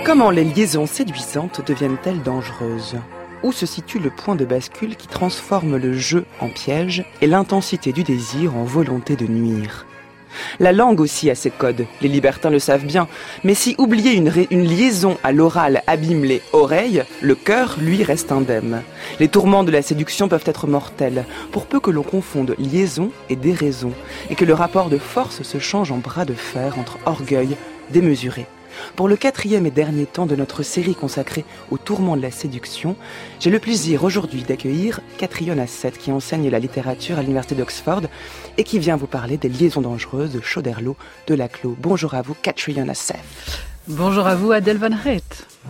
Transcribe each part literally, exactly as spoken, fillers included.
Comment les liaisons séduisantes deviennent-elles dangereuses ? Où se situe le point de bascule qui transforme le jeu en piège et l'intensité du désir en volonté de nuire ? La langue aussi a ses codes, les libertins le savent bien, mais si oublier une, ré- une liaison à l'oral abîme les oreilles, le cœur, lui, reste indemne. Les tourments de la séduction peuvent être mortels, pour peu que l'on confonde liaison et déraison, et que le rapport de force se change en bras de fer entre orgueil démesuré. Pour le quatrième et dernier temps de notre série consacrée aux tourments de la séduction, j'ai le plaisir aujourd'hui d'accueillir Catriona Seth, qui enseigne la littérature à l'université d'Oxford et qui vient vous parler des liaisons dangereuses de Choderlos, de Laclos. Bonjour à vous, Catriona Seth. Bonjour à vous, Adèle Van Heet.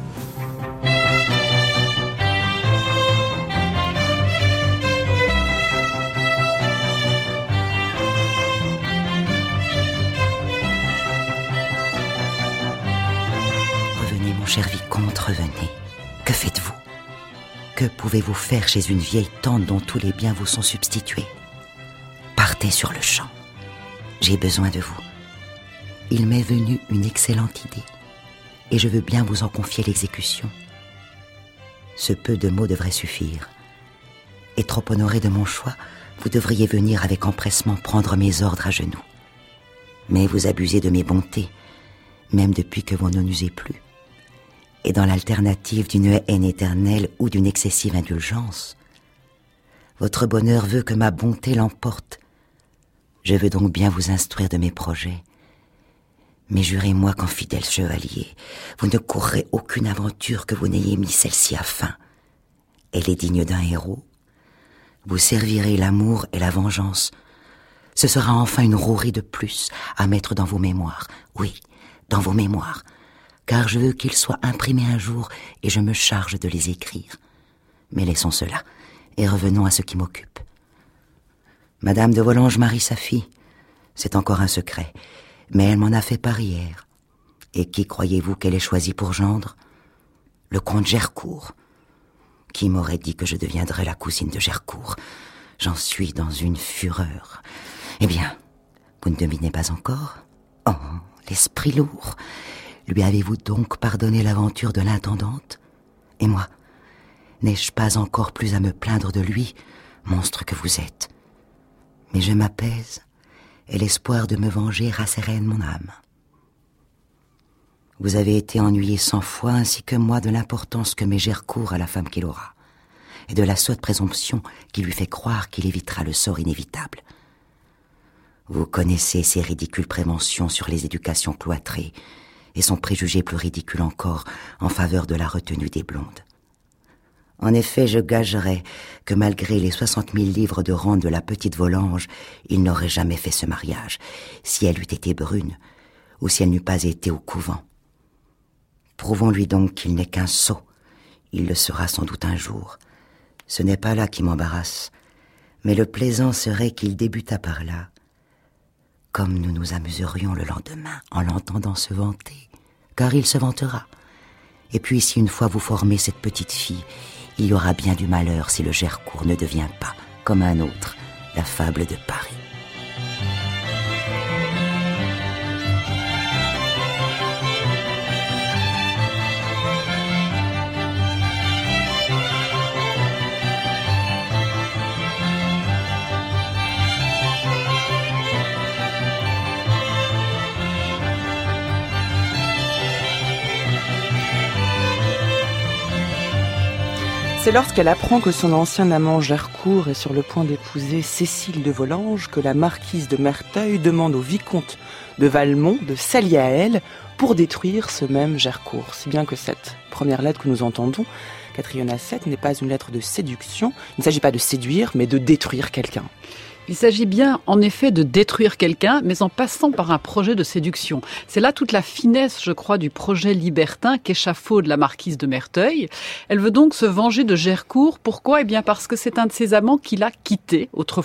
Cher vicomte, revenez. Que faites-vous ? Que pouvez-vous faire chez une vieille tante dont tous les biens vous sont substitués ? Partez sur le champ. J'ai besoin de vous. Il m'est venu une excellente idée, et je veux bien vous en confier l'exécution. Ce peu de mots devrait suffire. Et trop honoré de mon choix, vous devriez venir avec empressement prendre mes ordres à genoux. Mais vous abusez de mes bontés, même depuis que vous n'en usez plus. Et dans l'alternative d'une haine éternelle ou d'une excessive indulgence, votre bonheur veut que ma bonté l'emporte. Je veux donc bien vous instruire de mes projets. Mais jurez-moi qu'en fidèle chevalier, vous ne courrez aucune aventure que vous n'ayez mis celle-ci à fin. Elle est digne d'un héros. Vous servirez l'amour et la vengeance. Ce sera enfin une rouerie de plus à mettre dans vos mémoires. Oui, dans vos mémoires. Car je veux qu'ils soient imprimés un jour et je me charge de les écrire. Mais laissons cela et revenons à ce qui m'occupe. Madame de Volanges marie sa fille. C'est encore un secret, mais elle m'en a fait part hier. Et qui croyez-vous qu'elle ait choisi pour gendre ? Le comte Gercourt. Qui m'aurait dit que je deviendrais la cousine de Gercourt ? J'en suis dans une fureur. Eh bien, vous ne devinez pas encore ? Oh, l'esprit lourd. Lui avez-vous donc pardonné l'aventure de l'intendante ? Et moi, n'ai-je pas encore plus à me plaindre de lui, monstre que vous êtes ? Mais je m'apaise, et l'espoir de me venger rassérène mon âme. Vous avez été ennuyé cent fois, ainsi que moi, de l'importance que met Gercourt à la femme qu'il aura, et de la sotte présomption qui lui fait croire qu'il évitera le sort inévitable. Vous connaissez ses ridicules préventions sur les éducations cloîtrées, et son préjugé plus ridicule encore en faveur de la retenue des blondes. En effet, je gagerais que malgré les soixante mille livres de rente de la petite Volanges, il n'aurait jamais fait ce mariage, si elle eût été brune, ou si elle n'eût pas été au couvent. Prouvons-lui donc qu'il n'est qu'un sot. Il le sera sans doute un jour. Ce n'est pas là qui m'embarrasse, mais le plaisant serait qu'il débutât par là, comme nous nous amuserions le lendemain en l'entendant se vanter, car il se vantera. Et puis si une fois vous formez cette petite fille, il y aura bien du malheur si le Gercourt ne devient pas, comme un autre, la fable de Paris. C'est lorsqu'elle apprend que son ancien amant Gercourt est sur le point d'épouser Cécile de Volanges que la marquise de Merteuil demande au vicomte de Valmont de s'allier à elle pour détruire ce même Gercourt. Si bien que cette première lettre que nous entendons, Catriona Seth, n'est pas une lettre de séduction. Il ne s'agit pas de séduire, mais de détruire quelqu'un. Il s'agit bien, en effet, de détruire quelqu'un, mais en passant par un projet de séduction. C'est là toute la finesse, je crois, du projet libertin qu'échafaude la marquise de Merteuil. Elle veut donc se venger de Gercourt. Pourquoi ? Eh bien, parce que c'est un de ses amants qui l'a quitté autrefois.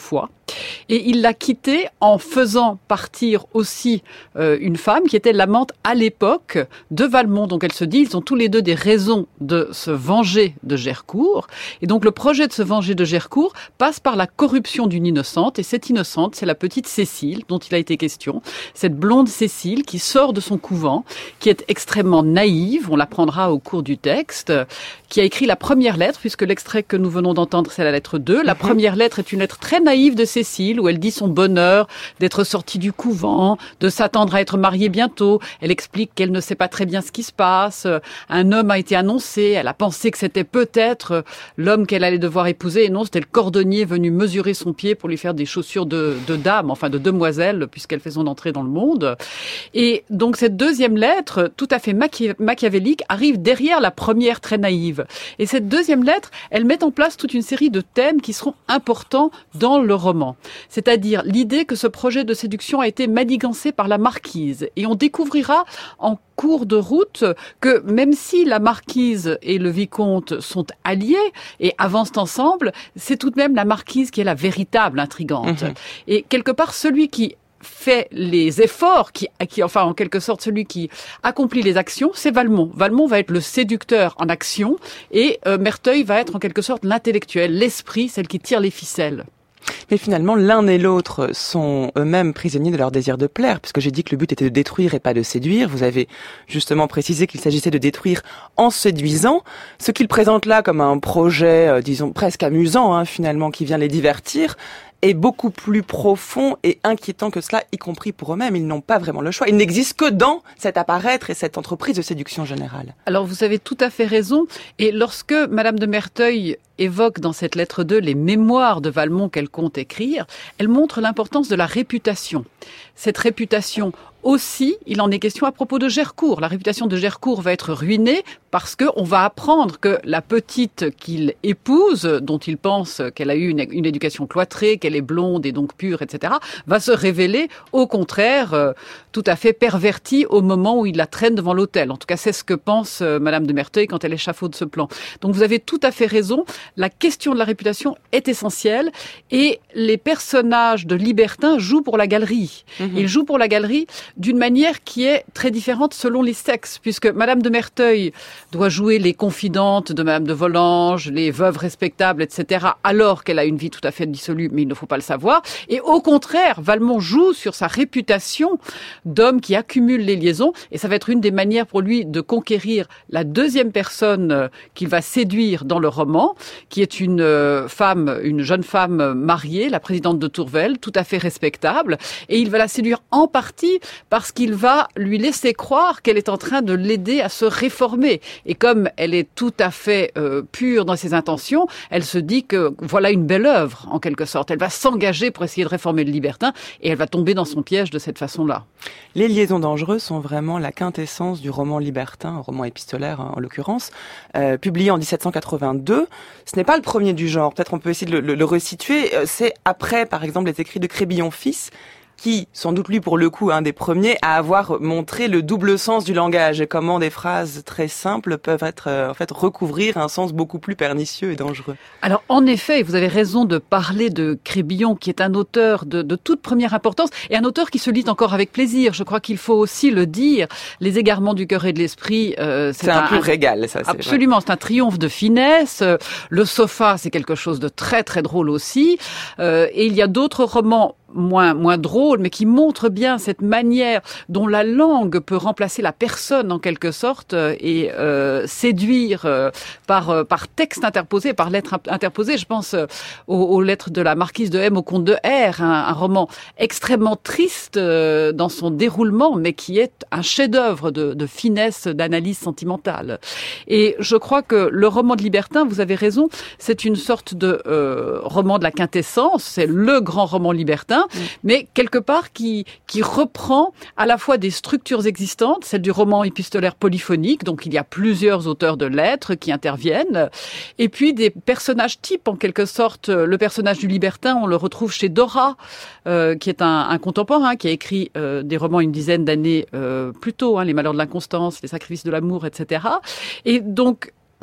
Et il l'a quittée en faisant partir aussi euh, une femme qui était l'amante à l'époque de Valmont. Donc elle se dit, ils ont tous les deux des raisons de se venger de Gercourt. Et donc le projet de se venger de Gercourt passe par la corruption d'une innocente. Et cette innocente, c'est la petite Cécile dont il a été question. Cette blonde Cécile qui sort de son couvent, qui est extrêmement naïve, on l'apprendra au cours du texte, qui a écrit la première lettre, puisque l'extrait que nous venons d'entendre, c'est la lettre deux. La première lettre est une lettre très naïve de Cécile, où elle dit son bonheur d'être sortie du couvent, de s'attendre à être mariée bientôt. Elle explique qu'elle ne sait pas très bien ce qui se passe. Un homme a été annoncé. Elle a pensé que c'était peut-être l'homme qu'elle allait devoir épouser. Et non, c'était le cordonnier venu mesurer son pied pour lui faire des chaussures de, de dame, enfin de demoiselle, puisqu'elle fait son entrée dans le monde. Et donc cette deuxième lettre, tout à fait machi- machiavélique, arrive derrière la première très naïve. Et cette deuxième lettre, elle met en place toute une série de thèmes qui seront importants dans le roman. C'est-à-dire l'idée que ce projet de séduction a été manigancé par la marquise. Et on découvrira en cours de route que même si la marquise et le vicomte sont alliés et avancent ensemble, c'est tout de même la marquise qui est la véritable intrigante. Mmh. Et quelque part, celui qui fait les efforts, qui, qui, enfin en quelque sorte celui qui accomplit les actions, c'est Valmont. Valmont va être le séducteur en action et euh, Merteuil va être en quelque sorte l'intellectuel, l'esprit, celle qui tire les ficelles. Mais finalement, l'un et l'autre sont eux-mêmes prisonniers de leur désir de plaire, puisque j'ai dit que le but était de détruire et pas de séduire. Vous avez justement précisé qu'il s'agissait de détruire en séduisant. Ce qu'ils présentent là comme un projet, euh, disons, presque amusant, hein, finalement, qui vient les divertir, est beaucoup plus profond et inquiétant que cela, y compris pour eux-mêmes. Ils n'ont pas vraiment le choix. Ils n'existent que dans cet apparaître et cette entreprise de séduction générale. Alors, vous avez tout à fait raison. Et lorsque Madame de Merteuil évoque dans cette lettre deux les mémoires de Valmont qu'elle compte écrire, elle montre l'importance de la réputation. Cette réputation aussi, il en est question à propos de Gercourt. La réputation de Gercourt va être ruinée parce que on va apprendre que la petite qu'il épouse, dont il pense qu'elle a eu une, une éducation cloîtrée, qu'elle est blonde et donc pure, et cetera, va se révéler au contraire euh, tout à fait pervertie au moment où il la traîne devant l'autel. En tout cas, c'est ce que pense euh, Madame de Merteuil quand elle échafaude ce plan. Donc vous avez tout à fait raison. La question de la réputation est essentielle et les personnages de libertins jouent pour la galerie. Mmh. Ils jouent pour la galerie d'une manière qui est très différente selon les sexes, puisque Madame de Merteuil doit jouer les confidentes de Madame de Volanges, les veuves respectables, et cetera, alors qu'elle a une vie tout à fait dissolue, mais il ne faut pas le savoir. Et au contraire, Valmont joue sur sa réputation d'homme qui accumule les liaisons, et ça va être une des manières pour lui de conquérir la deuxième personne qu'il va séduire dans le roman, qui est une femme, une jeune femme mariée, la présidente de Tourvel, tout à fait respectable, et il va la séduire en partie parce qu'il va lui laisser croire qu'elle est en train de l'aider à se réformer. Et comme elle est tout à fait euh, pure dans ses intentions, elle se dit que voilà une belle œuvre, en quelque sorte. Elle va s'engager pour essayer de réformer le libertin et elle va tomber dans son piège de cette façon-là. Les liaisons dangereuses sont vraiment la quintessence du roman libertin, un roman épistolaire hein, en l'occurrence, euh, publié en dix-sept cent quatre-vingt-deux. Ce n'est pas le premier du genre, peut-être on peut essayer de le, le, le resituer. C'est après, par exemple, les écrits de Crébillon fils, qui, sans doute lui pour le coup, un des premiers à avoir montré le double sens du langage et comment des phrases très simples peuvent être euh, en fait recouvrir un sens beaucoup plus pernicieux et dangereux. Alors en effet, vous avez raison de parler de Crébillon, qui est un auteur de, de toute première importance et un auteur qui se lit encore avec plaisir. Je crois qu'il faut aussi le dire. Les égarements du cœur et de l'esprit, euh, c'est, c'est un, un pur un, régal. Ça, c'est absolument, vrai. C'est un triomphe de finesse. Le sofa, c'est quelque chose de très très drôle aussi. Euh, et il y a d'autres romans moins moins drôle, mais qui montre bien cette manière dont la langue peut remplacer la personne en quelque sorte et euh, séduire euh, par euh, par texte interposé, par lettre interposée. Je pense euh, aux, aux lettres de la marquise de M au comte de R, un, un roman extrêmement triste euh, dans son déroulement, mais qui est un chef-d'œuvre de, de finesse, d'analyse sentimentale. Et je crois que le roman de libertin, vous avez raison, c'est une sorte de euh, roman de la quintessence, c'est le grand roman libertin. Mmh. Mais quelque part qui qui reprend à la fois des structures existantes, celle du roman épistolaire polyphonique, donc il y a plusieurs auteurs de lettres qui interviennent, et puis des personnages types en quelque sorte. Le personnage du libertin, on le retrouve chez Dora, euh, qui est un, un contemporain qui a écrit euh, des romans une dizaine d'années euh, plus tôt, hein, Les Malheurs de l'inconstance, Les Sacrifices de l'amour, et cetera. Et donc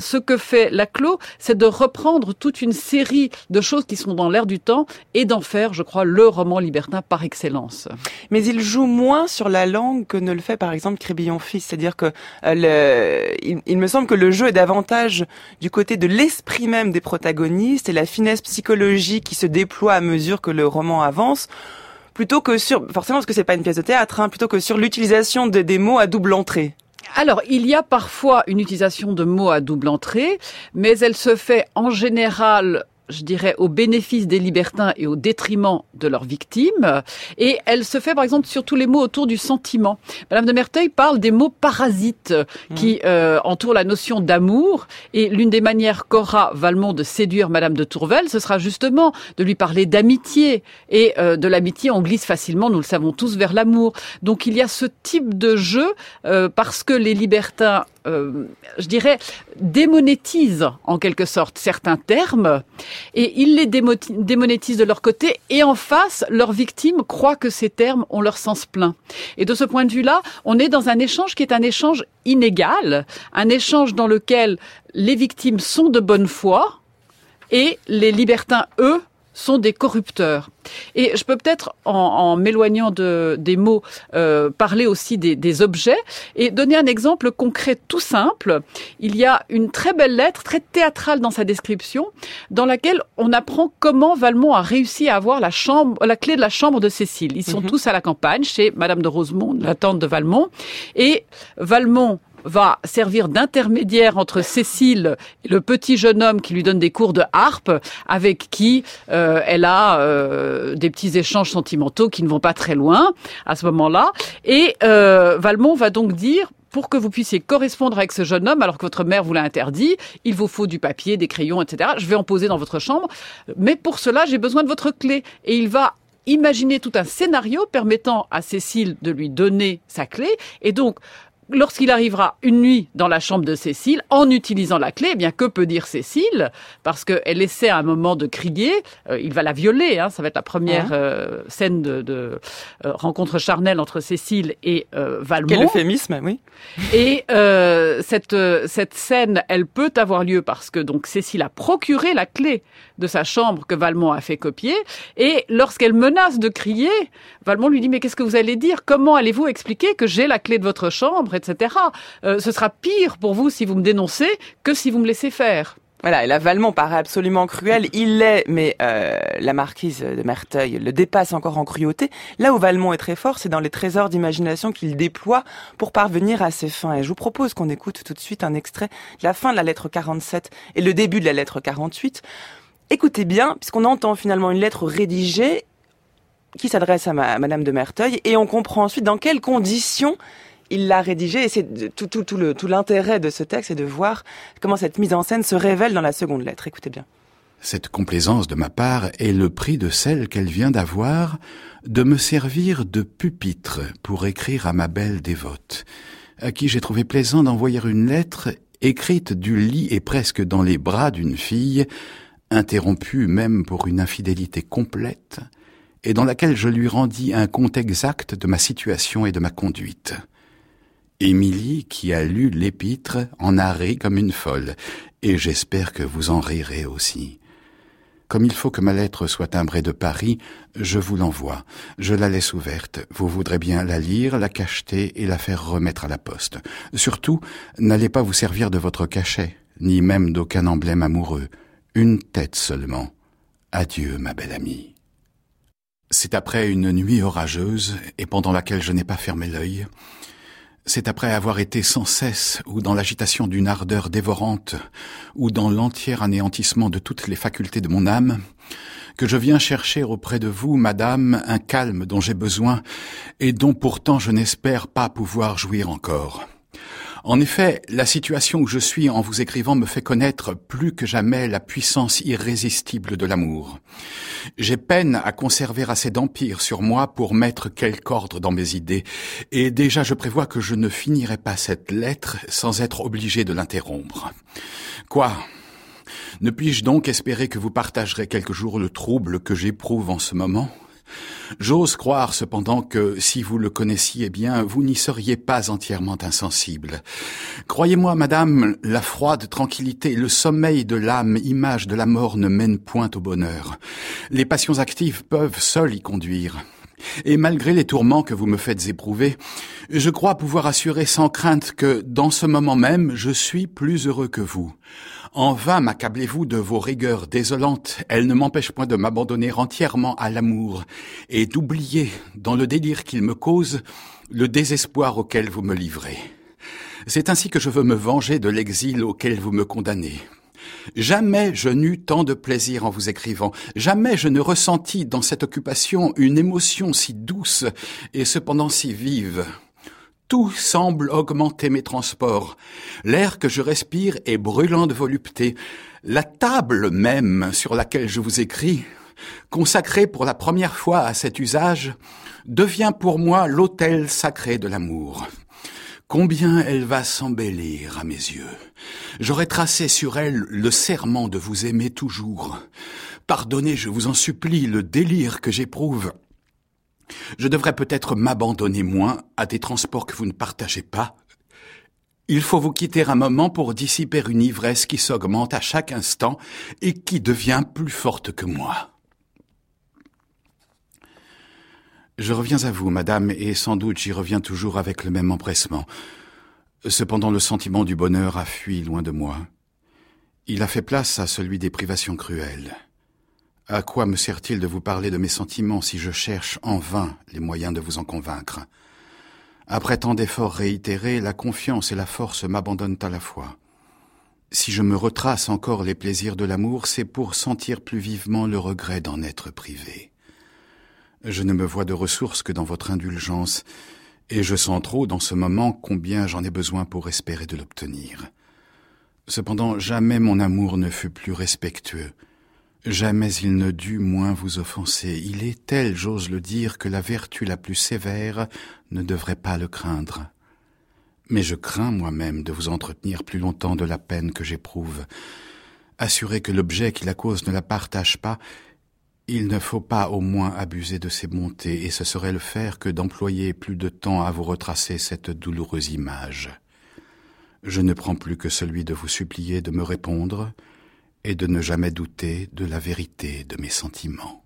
ce que fait Laclos, c'est de reprendre toute une série de choses qui sont dans l'air du temps et d'en faire, je crois, le roman libertin par excellence. Mais il joue moins sur la langue que ne le fait par exemple Crébillon-Fils. C'est-à-dire que euh, le, il, il me semble que le jeu est davantage du côté de l'esprit même des protagonistes et la finesse psychologique qui se déploie à mesure que le roman avance, plutôt que sur, forcément parce que c'est pas une pièce de théâtre, hein, plutôt que sur l'utilisation de, des mots à double entrée. Alors, il y a parfois une utilisation de mots à double entrée, mais elle se fait en général, je dirais, au bénéfice des libertins et au détriment de leurs victimes. Et elle se fait, par exemple, sur tous les mots autour du sentiment. Madame de Merteuil parle des mots parasites mmh. qui euh, entourent la notion d'amour. Et l'une des manières qu'aura Valmont de séduire Madame de Tourvel, ce sera justement de lui parler d'amitié. Et euh, de l'amitié, on glisse facilement, nous le savons tous, vers l'amour. Donc il y a ce type de jeu euh, parce que les libertins, euh, je dirais, démonétisent en quelque sorte certains termes. Et ils les démonétisent de leur côté, et en face, leurs victimes croient que ces termes ont leur sens plein. Et de ce point de vue-là, on est dans un échange qui est un échange inégal, un échange dans lequel les victimes sont de bonne foi, et les libertins, eux, sont des corrupteurs. Et je peux peut-être, en, en m'éloignant de, des mots, euh, parler aussi des, des objets et donner un exemple concret tout simple. Il y a une très belle lettre, très théâtrale dans sa description, dans laquelle on apprend comment Valmont a réussi à avoir la chambre, la clé de la chambre de Cécile. Ils sont mmh. tous à la campagne, chez Madame de Rosemont, la tante de Valmont, et Valmont va servir d'intermédiaire entre Cécile et le petit jeune homme qui lui donne des cours de harpe, avec qui euh, elle a euh, des petits échanges sentimentaux qui ne vont pas très loin à ce moment-là. Et euh, Valmont va donc dire: pour que vous puissiez correspondre avec ce jeune homme, alors que votre mère vous l'a interdit, il vous faut du papier, des crayons, et cetera. Je vais en poser dans votre chambre, mais pour cela, j'ai besoin de votre clé. Et il va imaginer tout un scénario permettant à Cécile de lui donner sa clé. Et donc, lorsqu'il arrivera une nuit dans la chambre de Cécile, en utilisant la clé, eh bien, que peut dire Cécile? Parce qu'elle essaie à un moment de crier, euh, il va la violer, hein, ça va être la première ah. euh, scène de, de euh, rencontre charnelle entre Cécile et euh, Valmont. Quel euphémisme, oui. Et euh, cette, cette scène, elle peut avoir lieu parce que donc Cécile a procuré la clé de sa chambre que Valmont a fait copier, et lorsqu'elle menace de crier, Valmont lui dit: mais qu'est-ce que vous allez dire? Comment allez-vous expliquer que j'ai la clé de votre chambre, et cetera. Euh, ce sera pire pour vous si vous me dénoncez que si vous me laissez faire. Voilà, et là, Valmont paraît absolument cruel. Il l'est, mais euh, la marquise de Merteuil le dépasse encore en cruauté. Là où Valmont est très fort, c'est dans les trésors d'imagination qu'il déploie pour parvenir à ses fins. Et je vous propose qu'on écoute tout de suite un extrait de la fin de la lettre quarante-sept et le début de la lettre quarante-huit. Écoutez bien, puisqu'on entend finalement une lettre rédigée qui s'adresse à, ma, à Madame de Merteuil, et on comprend ensuite dans quelles conditions il l'a rédigé, et c'est tout, tout, tout, le, tout l'intérêt de ce texte, c'est de voir comment cette mise en scène se révèle dans la seconde lettre. Écoutez bien. Cette complaisance de ma part est le prix de celle qu'elle vient d'avoir de me servir de pupitre pour écrire à ma belle dévote, à qui j'ai trouvé plaisant d'envoyer une lettre écrite du lit et presque dans les bras d'une fille, interrompue même pour une infidélité complète, et dans laquelle je lui rendis un compte exact de ma situation et de ma conduite. Émilie, qui a lu l'épître, en a ri comme une folle, et j'espère que vous en rirez aussi. Comme il faut que ma lettre soit timbrée de Paris, je vous l'envoie. Je la laisse ouverte. Vous voudrez bien la lire, la cacheter et la faire remettre à la poste. Surtout, n'allez pas vous servir de votre cachet, ni même d'aucun emblème amoureux. Une tête seulement. Adieu, ma belle amie. C'est après une nuit orageuse, et pendant laquelle je n'ai pas fermé l'œil. C'est après avoir été sans cesse, ou dans l'agitation d'une ardeur dévorante, ou dans l'entier anéantissement de toutes les facultés de mon âme, que je viens chercher auprès de vous, madame, un calme dont j'ai besoin, et dont pourtant je n'espère pas pouvoir jouir encore. En effet, la situation où je suis en vous écrivant me fait connaître plus que jamais la puissance irrésistible de l'amour. J'ai peine à conserver assez d'empire sur moi pour mettre quelque ordre dans mes idées, et déjà je prévois que je ne finirai pas cette lettre sans être obligé de l'interrompre. Quoi ? Ne puis-je donc espérer que vous partagerez quelque jour le trouble que j'éprouve en ce moment ? J'ose croire cependant que, si vous le connaissiez bien, vous n'y seriez pas entièrement insensible. Croyez-moi, madame, la froide tranquillité, le sommeil de l'âme, image de la mort, ne mènent point au bonheur. Les passions actives peuvent seules y conduire. Et malgré les tourments que vous me faites éprouver, je crois pouvoir assurer sans crainte que, dans ce moment même, je suis plus heureux que vous. En vain m'accablez-vous de vos rigueurs désolantes, elles ne m'empêchent point de m'abandonner entièrement à l'amour et d'oublier, dans le délire qu'il me cause, le désespoir auquel vous me livrez. C'est ainsi que je veux me venger de l'exil auquel vous me condamnez. Jamais je n'eus tant de plaisir en vous écrivant, jamais je ne ressentis dans cette occupation une émotion si douce et cependant si vive. Tout semble augmenter mes transports. L'air que je respire est brûlant de volupté. La table même sur laquelle je vous écris, consacrée pour la première fois à cet usage, devient pour moi l'autel sacré de l'amour. Combien elle va s'embellir à mes yeux. J'aurais tracé sur elle le serment de vous aimer toujours. Pardonnez, je vous en supplie, le délire que j'éprouve. Je devrais peut-être m'abandonner moins à des transports que vous ne partagez pas. Il faut vous quitter un moment pour dissiper une ivresse qui s'augmente à chaque instant et qui devient plus forte que moi. Je reviens à vous, madame, et sans doute j'y reviens toujours avec le même empressement. Cependant, le sentiment du bonheur a fui loin de moi. Il a fait place à celui des privations cruelles. À quoi me sert-il de vous parler de mes sentiments si je cherche en vain les moyens de vous en convaincre? Après tant d'efforts réitérés, la confiance et la force m'abandonnent à la fois. Si je me retrace encore les plaisirs de l'amour, c'est pour sentir plus vivement le regret d'en être privé. Je ne me vois de ressources que dans votre indulgence, et je sens trop dans ce moment combien j'en ai besoin pour espérer de l'obtenir. Cependant, jamais mon amour ne fut plus respectueux. Jamais il ne dut moins vous offenser. Il est tel, j'ose le dire, que la vertu la plus sévère ne devrait pas le craindre. Mais je crains moi-même de vous entretenir plus longtemps de la peine que j'éprouve. Assuré que l'objet qui la cause ne la partage pas, il ne faut pas au moins abuser de ses bontés, et ce serait le faire que d'employer plus de temps à vous retracer cette douloureuse image. Je ne prends plus que celui de vous supplier de me répondre, et de ne jamais douter de la vérité de mes sentiments.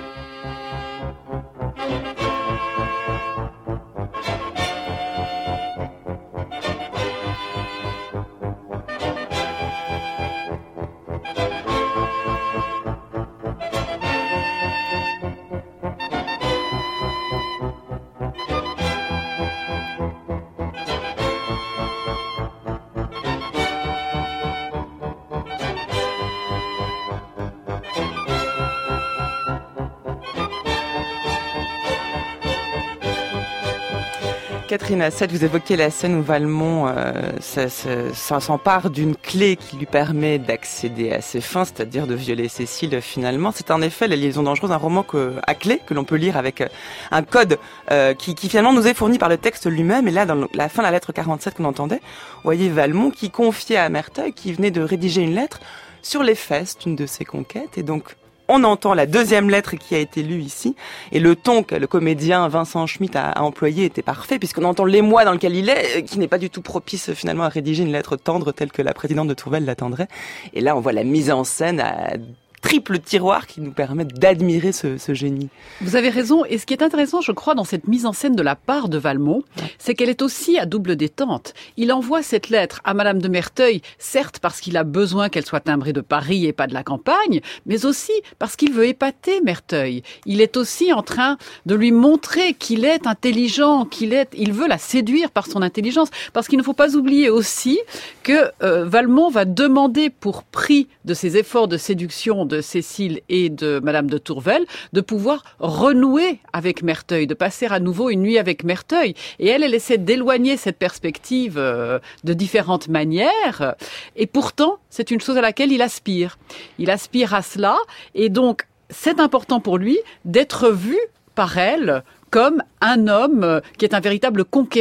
Catherine Assad, vous évoquez la scène où Valmont euh, ça, ça, ça s'empare d'une clé qui lui permet d'accéder à ses fins, c'est-à-dire de violer Cécile finalement. C'est en effet La liaison dangereuse, un roman que, à clé que l'on peut lire avec un code euh, qui, qui finalement nous est fourni par le texte lui-même. Et là, dans la fin de la lettre quarante-sept qu'on entendait, vous voyez Valmont qui confiait à Merteuil, qui venait de rédiger une lettre sur les fesses d'une de ses conquêtes. Et donc, on entend la deuxième lettre qui a été lue ici, et le ton que le comédien Vincent Schmitt a, a employé était parfait, puisqu'on entend l'émoi dans lequel il est, qui n'est pas du tout propice finalement à rédiger une lettre tendre telle que la présidente de Tourvel l'attendrait. Et là, on voit la mise en scène à triple tiroir qui nous permettent d'admirer ce, ce génie. Vous avez raison. Et ce qui est intéressant, je crois, dans cette mise en scène de la part de Valmont, c'est qu'elle est aussi à double détente. Il envoie cette lettre à Madame de Merteuil, certes parce qu'il a besoin qu'elle soit timbrée de Paris et pas de la campagne, mais aussi parce qu'il veut épater Merteuil. Il est aussi en train de lui montrer qu'il est intelligent, qu'il est, il veut la séduire par son intelligence. Parce qu'il ne faut pas oublier aussi que euh, Valmont va demander pour prix de ses efforts de séduction de Cécile et de Madame de Tourvel, de pouvoir renouer avec Merteuil, de passer à nouveau une nuit avec Merteuil. Et elle, elle essaie d'éloigner cette perspective euh, de différentes manières. Et pourtant, c'est une chose à laquelle il aspire. Il aspire à cela. Et donc, c'est important pour lui d'être vu par elle comme un homme qui est un véritable conquérant, en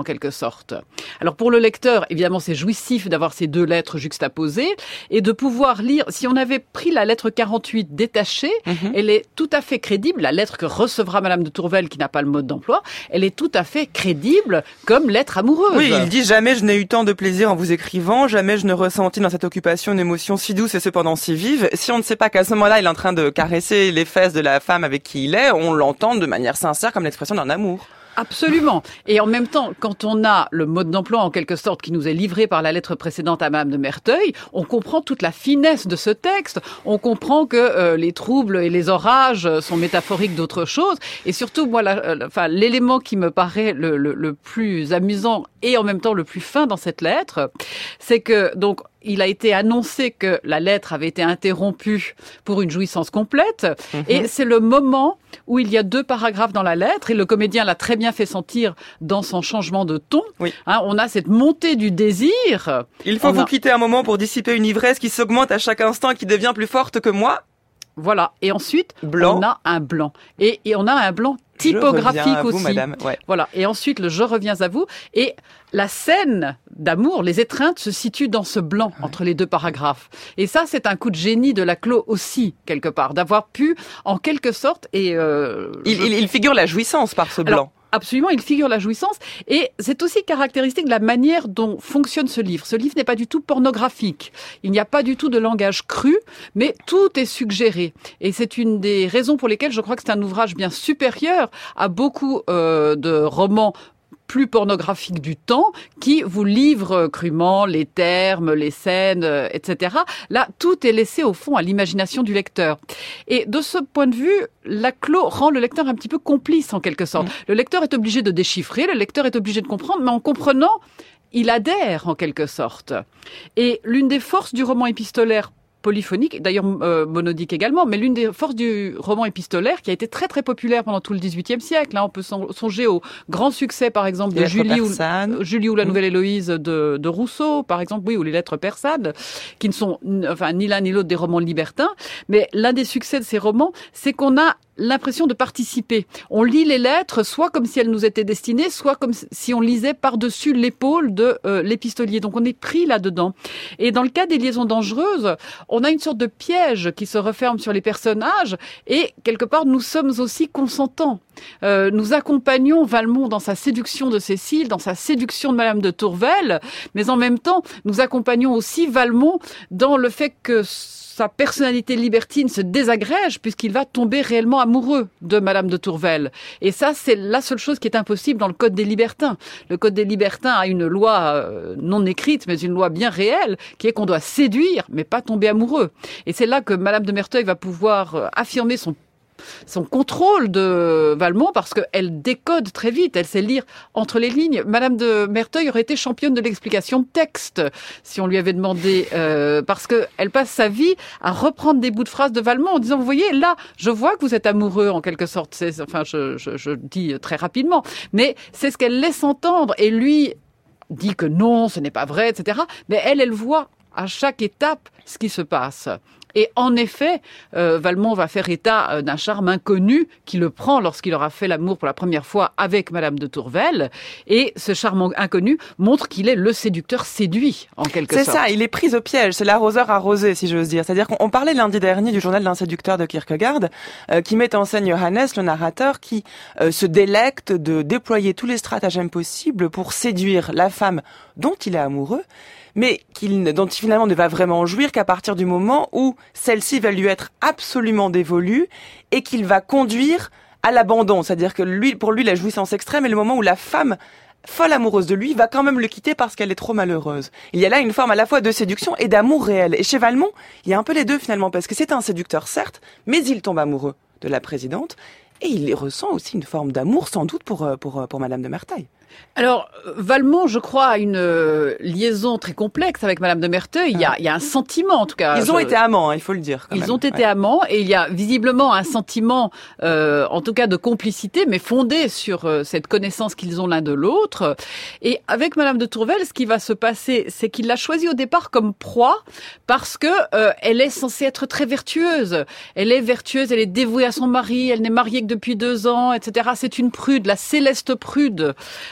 en quelque sorte. Alors pour le lecteur, évidemment, c'est jouissif d'avoir ces deux lettres juxtaposées et de pouvoir lire. Si on avait pris la lettre quarante-huit détachée, mm-hmm. elle est tout à fait crédible. La lettre que recevra Madame de Tourvel, qui n'a pas le mode d'emploi, elle est tout à fait crédible comme lettre amoureuse. Oui, il dit « Jamais je n'ai eu tant de plaisir en vous écrivant, jamais je ne ressentis dans cette occupation une émotion si douce et cependant si vive. » Si on ne sait pas qu'à ce moment-là, il est en train de caresser les fesses de la femme avec qui il est, on l'entend de manière sincère comme l'expression d'un amour. Absolument. Et en même temps, quand on a le mode d'emploi en quelque sorte qui nous est livré par la lettre précédente à Madame de Merteuil, on comprend toute la finesse de ce texte. On comprend que euh, les troubles et les orages sont métaphoriques d'autre chose. Et surtout, moi, la, la, enfin, l'élément qui me paraît le, le, le plus amusant et en même temps le plus fin dans cette lettre, c'est que donc il a été annoncé que la lettre avait été interrompue pour une jouissance complète. Mmh. Et c'est le moment où il y a deux paragraphes dans la lettre, et le comédien l'a très bien fait sentir dans son changement de ton. Oui. Hein, on a cette montée du désir. Il faut on vous a... quitter un moment pour dissiper une ivresse qui s'augmente à chaque instant et qui devient plus forte que moi. Voilà. Et ensuite, blanc. on a un blanc. Et, et on a un blanc typographique vous, aussi. Madame. Ouais. Voilà. Et ensuite, le je reviens à vous. Et la scène d'amour, les étreintes se situent dans ce blanc ouais. entre les deux paragraphes. Et ça, c'est un coup de génie de Laclos aussi, quelque part, d'avoir pu, en quelque sorte, et euh, il, je... il, il figure la jouissance par ce blanc. Alors, absolument, il figure la jouissance. Et c'est aussi caractéristique de la manière dont fonctionne ce livre. Ce livre n'est pas du tout pornographique. Il n'y a pas du tout de langage cru, mais tout est suggéré. Et c'est une des raisons pour lesquelles je crois que c'est un ouvrage bien supérieur à beaucoup euh, de romans plus pornographique du temps, qui vous livre crûment les termes, les scènes, et cetera. Là, tout est laissé au fond à l'imagination du lecteur. Et de ce point de vue, Laclos rend le lecteur un petit peu complice en quelque sorte. Mmh. Le lecteur est obligé de déchiffrer, le lecteur est obligé de comprendre, mais en comprenant, il adhère en quelque sorte. Et l'une des forces du roman épistolaire polyphonique, d'ailleurs euh, monodique également, mais l'une des forces du roman épistolaire qui a été très très populaire pendant tout le dix-huitième siècle. Hein, on peut songer au grand succès, par exemple, de Julie ou, Julie ou la Nouvelle Héloïse de, de Rousseau, par exemple, oui, ou les Lettres persanes, qui ne sont enfin ni l'un ni l'autre des romans libertins. Mais l'un des succès de ces romans, c'est qu'on a l'impression de participer. On lit les lettres soit comme si elles nous étaient destinées, soit comme si on lisait par-dessus l'épaule de euh, l'épistolier. Donc on est pris là-dedans. Et dans le cas des liaisons dangereuses, on a une sorte de piège qui se referme sur les personnages et quelque part nous sommes aussi consentants. Euh, nous accompagnons Valmont dans sa séduction de Cécile, dans sa séduction de Madame de Tourvel, mais en même temps nous accompagnons aussi Valmont dans le fait que sa personnalité libertine se désagrège puisqu'il va tomber réellement amoureux de Madame de Tourvel. Et ça, c'est la seule chose qui est impossible dans le Code des libertins. Le Code des libertins a une loi euh, non écrite, mais une loi bien réelle, qui est qu'on doit séduire, mais pas tomber amoureux. Et c'est là que Madame de Merteuil va pouvoir euh, affirmer son son contrôle de Valmont parce qu'elle décode très vite, elle sait lire entre les lignes. Madame de Merteuil aurait été championne de l'explication de texte si on lui avait demandé, euh, parce qu'elle passe sa vie à reprendre des bouts de phrases de Valmont en disant, vous voyez, là, je vois que vous êtes amoureux en quelque sorte. C'est, enfin, je, je, je dis très rapidement, mais c'est ce qu'elle laisse entendre et lui dit que non, ce n'est pas vrai, et cetera. Mais elle, elle voit à chaque étape ce qui se passe. Et en effet, euh, Valmont va faire état euh, d'un charme inconnu qui le prend lorsqu'il aura fait l'amour pour la première fois avec Madame de Tourvel. Et ce charme inconnu montre qu'il est le séducteur séduit, en quelque c'est sorte. C'est ça, il est pris au piège. C'est l'arroseur arrosé, si j'ose dire. C'est-à-dire qu'on parlait lundi dernier du journal d'un séducteur de Kierkegaard, euh, qui met en scène Johannes, le narrateur, qui euh, se délecte de déployer tous les stratagèmes possibles pour séduire la femme dont il est amoureux, mais qu'il, dont il finalement ne va vraiment jouir qu'à partir du moment où celle-ci va lui être absolument dévolue et qu'il va conduire à l'abandon. C'est-à-dire que lui, pour lui, la jouissance extrême est le moment où la femme, folle amoureuse de lui, va quand même le quitter parce qu'elle est trop malheureuse. Il y a là une forme à la fois de séduction et d'amour réel. Et chez Valmont, il y a un peu les deux finalement, parce que c'est un séducteur certes, mais il tombe amoureux de la présidente et il ressent aussi une forme d'amour sans doute pour, pour, pour Madame de Merteuil. Alors, Valmont, je crois, a une euh, liaison très complexe avec Madame de Merteuil. Il y a, il y a un sentiment, en tout cas. Ils ont je... été amants, hein, il faut le dire. Quand Ils même. ont été ouais. amants, et il y a visiblement un sentiment, euh, en tout cas de complicité, mais fondé sur euh, cette connaissance qu'ils ont l'un de l'autre. Et avec Madame de Tourvel, ce qui va se passer, c'est qu'il l'a choisie au départ comme proie, parce que euh, elle est censée être très vertueuse. Elle est vertueuse, elle est dévouée à son mari, elle n'est mariée que depuis deux ans, et cetera. C'est une prude, la céleste prude.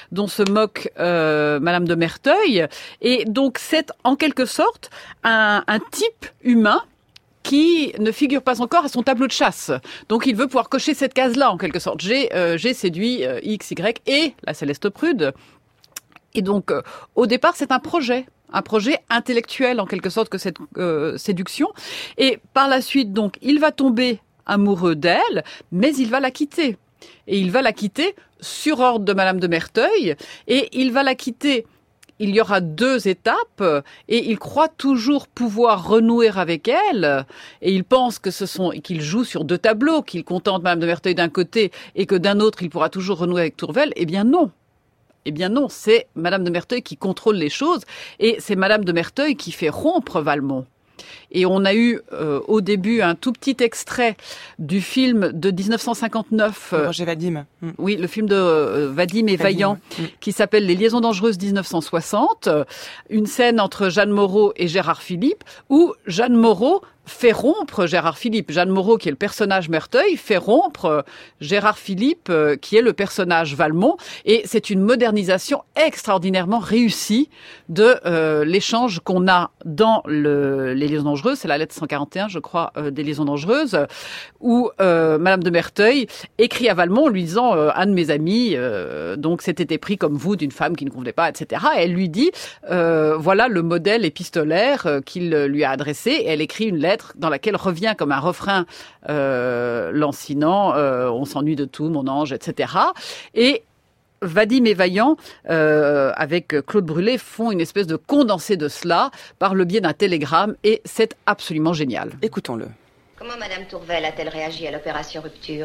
dont se moque euh, Madame de Merteuil. Et donc c'est en quelque sorte un, un type humain qui ne figure pas encore à son tableau de chasse. Donc il veut pouvoir cocher cette case-là en quelque sorte. J'ai, euh, j'ai séduit euh, X, Y et la Céleste Prude. Et donc euh, au départ c'est un projet. Un projet intellectuel en quelque sorte que cette euh, séduction. Et par la suite donc il va tomber amoureux d'elle, mais il va la quitter. Et il va la quitter sur ordre de Madame de Merteuil. Et il va la quitter, il y aura deux étapes, et il croit toujours pouvoir renouer avec elle. Et il pense que ce sont, qu'il joue sur deux tableaux, qu'il contente Madame de Merteuil d'un côté, et que d'un autre, il pourra toujours renouer avec Tourvel. Eh bien non. Eh bien non, c'est Madame de Merteuil qui contrôle les choses, et c'est Madame de Merteuil qui fait rompre Valmont. Et on a eu euh, au début un tout petit extrait du film de dix-neuf cent cinquante-neuf. Euh, Roger Vadim. Mm. Oui, le film de euh, Vadim et Vadim, Vaillant, mm. qui s'appelle Les Liaisons dangereuses dix-neuf cent soixante. Une scène entre Jeanne Moreau et Gérard Philipe, où Jeanne Moreau fait rompre Gérard Philipe. Jeanne Moreau, qui est le personnage Merteuil, fait rompre Gérard Philipe, qui est le personnage Valmont. Et c'est une modernisation extraordinairement réussie de euh, l'échange qu'on a dans le, les Liaisons dangereuses. C'est la lettre cent quarante et un, je crois, euh, des Liaisons dangereuses, où euh, Madame de Merteuil écrit à Valmont lui disant euh, « Un de mes amis, euh, donc s'était épris comme vous d'une femme qui ne convenait pas, et cetera » Et elle lui dit euh, « Voilà le modèle épistolaire euh, qu'il lui a adressé. » Et elle écrit une lettre dans laquelle revient comme un refrain euh, lancinant, euh, on s'ennuie de tout, mon ange, et cetera. Et Vadim et Vaillant, euh, avec Claude Brûlé, font une espèce de condensé de cela par le biais d'un télégramme, et c'est absolument génial. Écoutons-le. Comment Madame Tourvel a-t-elle réagi à l'opération rupture?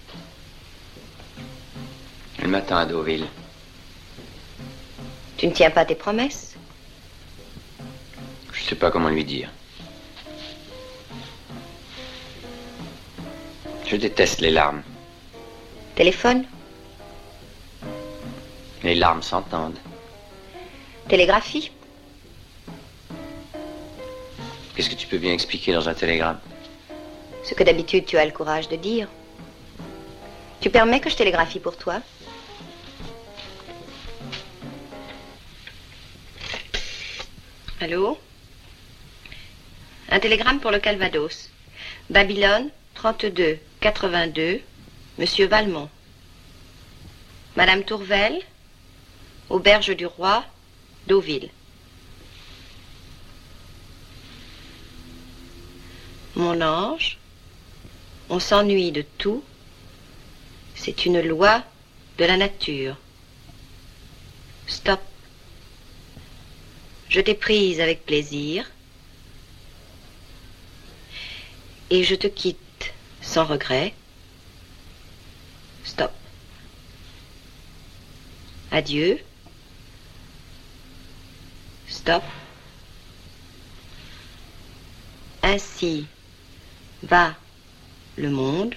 Elle m'attend à Deauville. Tu ne tiens pas tes promesses? Je ne sais pas comment lui dire. Je déteste les larmes. Téléphone? Les larmes s'entendent. Télégraphie? Qu'est-ce que tu peux bien expliquer dans un télégramme? Ce que d'habitude tu as le courage de dire. Tu permets que je télégraphie pour toi? Allô? Un télégramme pour le Calvados. Babylone, trente-deux quatre-vingt-deux, Monsieur Valmont. Madame Tourvel, Auberge du Roi, Deauville. Mon ange, on s'ennuie de tout. C'est une loi de la nature. Stop. Je t'ai prise avec plaisir. Et je te quitte sans regret. Stop. Adieu. Stop. Ainsi va le monde.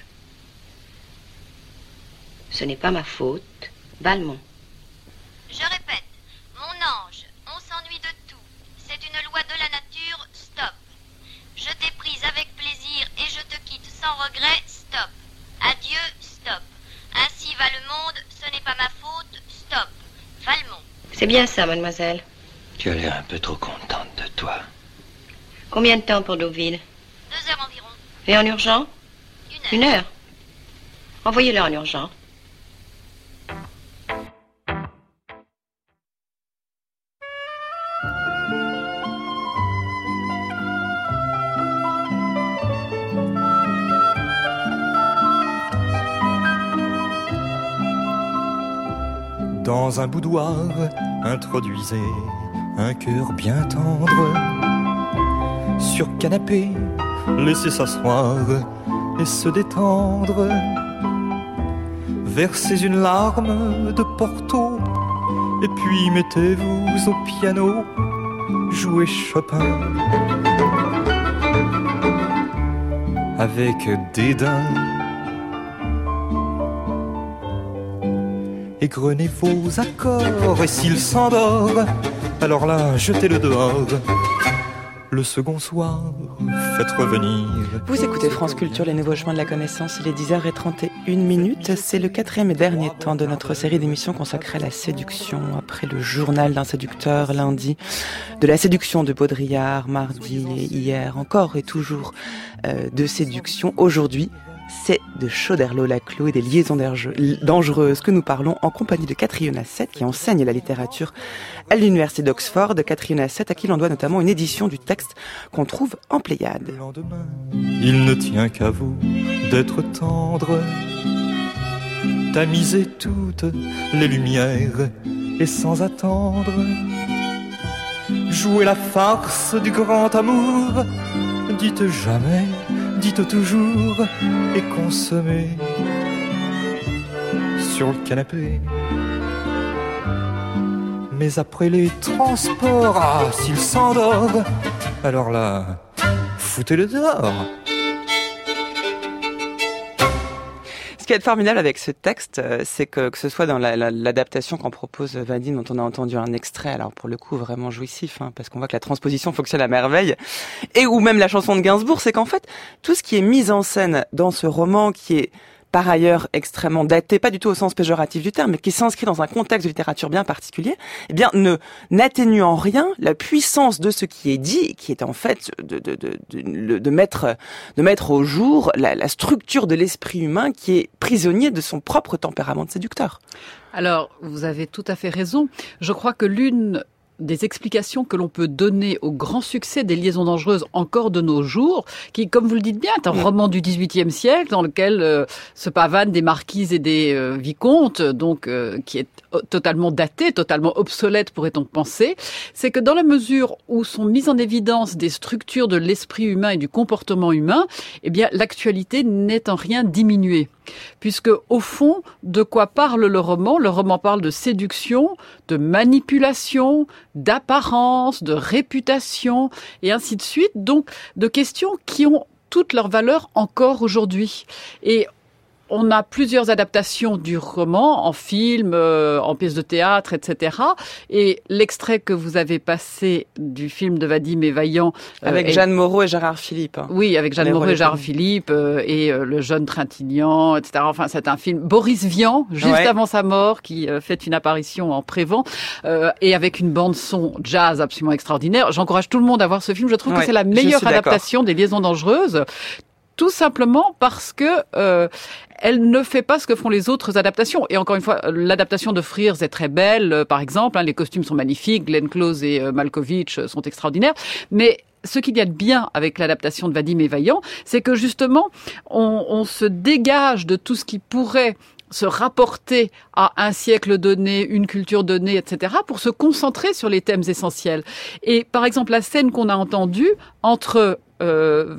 Ce n'est pas ma faute. Valmont. Je répète, mon ange, on s'ennuie de tout. C'est une loi de la nature. Stop. Je t'ai prise avec plaisir et je te quitte sans regret. Stop. Adieu. Stop. Ainsi va le monde. Ce n'est pas ma faute. Stop. Valmont. C'est bien ça, mademoiselle. Tu as l'air un peu trop contente de toi. Combien de temps pour Deauville? Deux heures environ. Et en urgent? Une heure. Une heure. Envoyez-le en urgent. Dans un boudoir, introduisez un cœur bien tendre. Sur canapé, laissez s'asseoir et se détendre. Versez une larme de Porto et puis mettez-vous au piano, jouez Chopin avec dédain. Égrenez vos accords, et s'il s'endort, alors là, jetez-le dehors. Le second soir, faites revenir. Vous écoutez France Culture, les nouveaux chemins de la connaissance, il est dix heures trente et une minute, c'est le quatrième et dernier temps de notre série d'émissions consacrée à la séduction. Après le journal d'un séducteur lundi, de la séduction de Baudrillard mardi et hier encore et toujours euh, de séduction. Aujourd'hui, c'est de Choderlos-Laclos et des liaisons dangereuses que nous parlons en compagnie de Catherine Hassett qui enseigne la littérature à l'université d'Oxford. Catherine Hassett à qui l'on doit notamment une édition du texte qu'on trouve en Pléiade. Le lendemain, il ne tient qu'à vous d'être tendre, tamiser toutes les lumières et sans attendre, jouer la farce du grand amour. Dites jamais, dites toujours et consommez sur le canapé. Mais après les transports, ah, s'il s'endort, alors là, foutez-le dehors. Ce qui est formidable avec ce texte, c'est que, que ce soit dans la, la, l'adaptation qu'en propose Vadim, dont on a entendu un extrait, alors pour le coup vraiment jouissif, hein, parce qu'on voit que la transposition fonctionne à merveille, et ou même la chanson de Gainsbourg, c'est qu'en fait, tout ce qui est mis en scène dans ce roman, qui est par ailleurs extrêmement daté, pas du tout au sens péjoratif du terme, mais qui s'inscrit dans un contexte de littérature bien particulier, eh bien, ne n'atténue en rien la puissance de ce qui est dit, qui est en fait de de de de, de mettre de mettre au jour la, la structure de l'esprit humain qui est prisonnier de son propre tempérament de séducteur. Alors, vous avez tout à fait raison. Je crois que l'une des explications que l'on peut donner au grand succès des liaisons dangereuses encore de nos jours, qui, comme vous le dites bien, est un roman du dix-huitième siècle dans lequel euh, se pavanent des marquises et des euh, vicomtes, donc euh, qui est totalement daté, totalement obsolète, pourrait-on penser, c'est que dans la mesure où sont mises en évidence des structures de l'esprit humain et du comportement humain, eh bien, l'actualité n'est en rien diminuée. Puisque, au fond, de quoi parle le roman ? Le roman parle de séduction, de manipulation, d'apparence, de réputation, et ainsi de suite. Donc, de questions qui ont toute leur valeur encore aujourd'hui. Et on a plusieurs adaptations du roman, en film, euh, en pièces de théâtre, et cetera. Et l'extrait que vous avez passé du film de Vadim et Vaillant... Euh, avec est... Jeanne Moreau et Gérard Philippe. Hein. Oui, avec Jeanne Moreau et Gérard Philippe, euh, et euh, le jeune Trintignant, et cetera. Enfin, c'est un film... Boris Vian, juste ouais. avant sa mort, qui euh, fait une apparition en Prévent, euh, et avec une bande-son jazz absolument extraordinaire. J'encourage tout le monde à voir ce film. Je trouve ouais, que c'est la meilleure adaptation des Liaisons dangereuses. Tout simplement parce que euh, elle ne fait pas ce que font les autres adaptations. Et encore une fois, l'adaptation de Frears est très belle, euh, par exemple. Hein, les costumes sont magnifiques, Glenn Close et euh, Malkovich sont extraordinaires. Mais ce qu'il y a de bien avec l'adaptation de Vadim et Vaillant, c'est que justement, on, on se dégage de tout ce qui pourrait se rapporter à un siècle donné, une culture donnée, et cetera, pour se concentrer sur les thèmes essentiels. Et par exemple, la scène qu'on a entendue entre... Euh,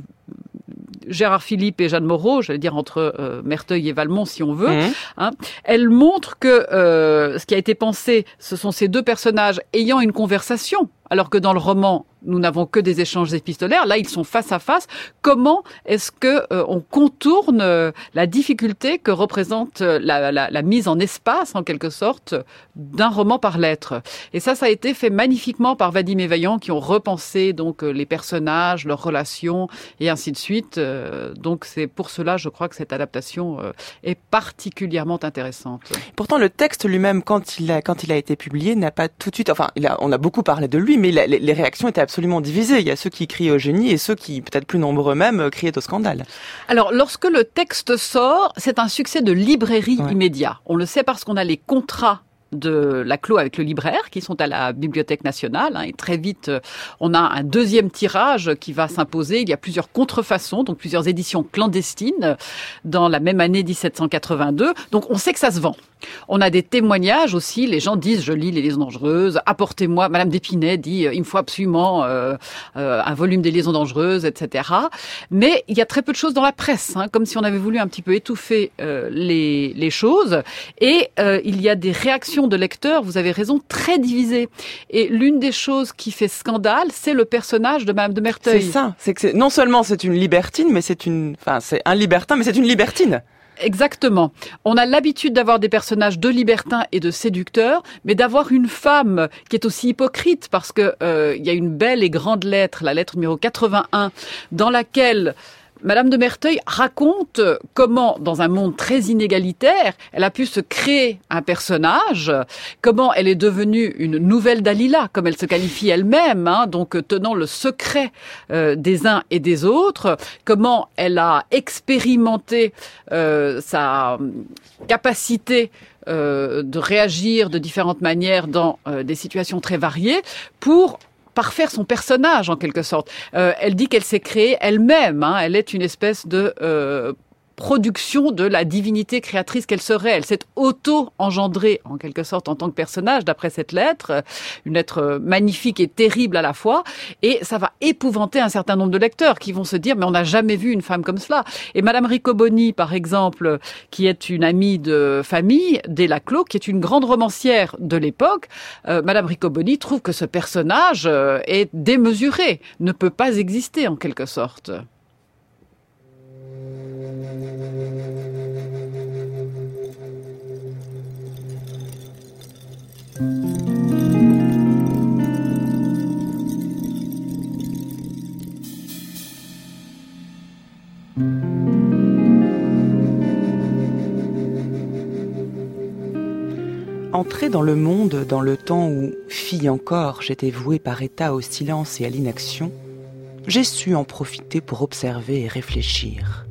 Gérard Philippe et Jeanne Moreau, j'allais dire entre euh, Merteuil et Valmont si on veut, mmh. hein, elle montre que euh, ce qui a été pensé, ce sont ces deux personnages ayant une conversation, alors que dans le roman, nous n'avons que des échanges épistolaires. Là, ils sont face à face. Comment est-ce que euh, on contourne euh, la difficulté que représente euh, la, la, la mise en espace, en quelque sorte, d'un roman par lettres ? Et ça, ça a été fait magnifiquement par Vadim et Vaillant, qui ont repensé donc euh, les personnages, leurs relations, et ainsi de suite. Euh, donc, c'est pour cela, je crois que cette adaptation euh, est particulièrement intéressante. Pourtant, le texte lui-même, quand il a quand il a été publié, n'a pas tout de suite. Enfin, il a, on a beaucoup parlé de lui, mais la, les, les réactions étaient absolument absolument divisé. Il y a ceux qui crient au génie et ceux qui, peut-être plus nombreux même, criaient au scandale. Alors, lorsque le texte sort, c'est un succès de librairie ouais. immédiat. On le sait parce qu'on a les contrats de Laclos avec le libraire qui sont à la Bibliothèque nationale hein, et très vite on a un deuxième tirage qui va s'imposer. Il y a plusieurs contrefaçons, donc plusieurs éditions clandestines dans la même année dix-sept cent quatre-vingt-deux. Donc on sait que ça se vend. On a des témoignages aussi, les gens disent je lis les Liaisons dangereuses, apportez-moi, Madame d'Épinay dit il me faut absolument euh, euh, un volume des Liaisons dangereuses, et cetera. Mais il y a très peu de choses dans la presse, hein, comme si on avait voulu un petit peu étouffer euh, les, les choses. Et euh, il y a des réactions de lecteurs, vous avez raison, très divisées. Et l'une des choses qui fait scandale, c'est le personnage de Madame de Merteuil. C'est ça, c'est que c'est, non seulement c'est une libertine, mais c'est une, enfin c'est un libertin, mais c'est une libertine. Exactement. On a l'habitude d'avoir des personnages de libertins et de séducteurs, mais d'avoir une femme qui est aussi hypocrite parce que euh, il y a une belle et grande lettre, la lettre numéro quatre-vingt-un, dans laquelle Madame de Merteuil raconte comment, dans un monde très inégalitaire, elle a pu se créer un personnage, comment elle est devenue une nouvelle Dalila, comme elle se qualifie elle-même, hein, donc tenant le secret euh, des uns et des autres, comment elle a expérimenté euh, sa capacité euh, de réagir de différentes manières dans euh, des situations très variées pour parfaire son personnage en quelque sorte. Euh, elle dit qu'elle s'est créée elle-même, hein, elle est une espèce de euh, production de la divinité créatrice qu'elle serait. Elle s'est auto-engendrée en quelque sorte en tant que personnage d'après cette lettre, une lettre magnifique et terrible à la fois, et ça va épouvanter un certain nombre de lecteurs qui vont se dire mais on n'a jamais vu une femme comme cela. Et Madame Riccoboni par exemple, qui est une amie de famille d'Elaclos, qui est une grande romancière de l'époque, euh, Madame Riccoboni trouve que ce personnage euh, est démesuré, ne peut pas exister en quelque sorte. Entrer dans le monde dans le temps où, fille encore, j'étais vouée par état au silence et à l'inaction, j'ai su en profiter pour observer et réfléchir.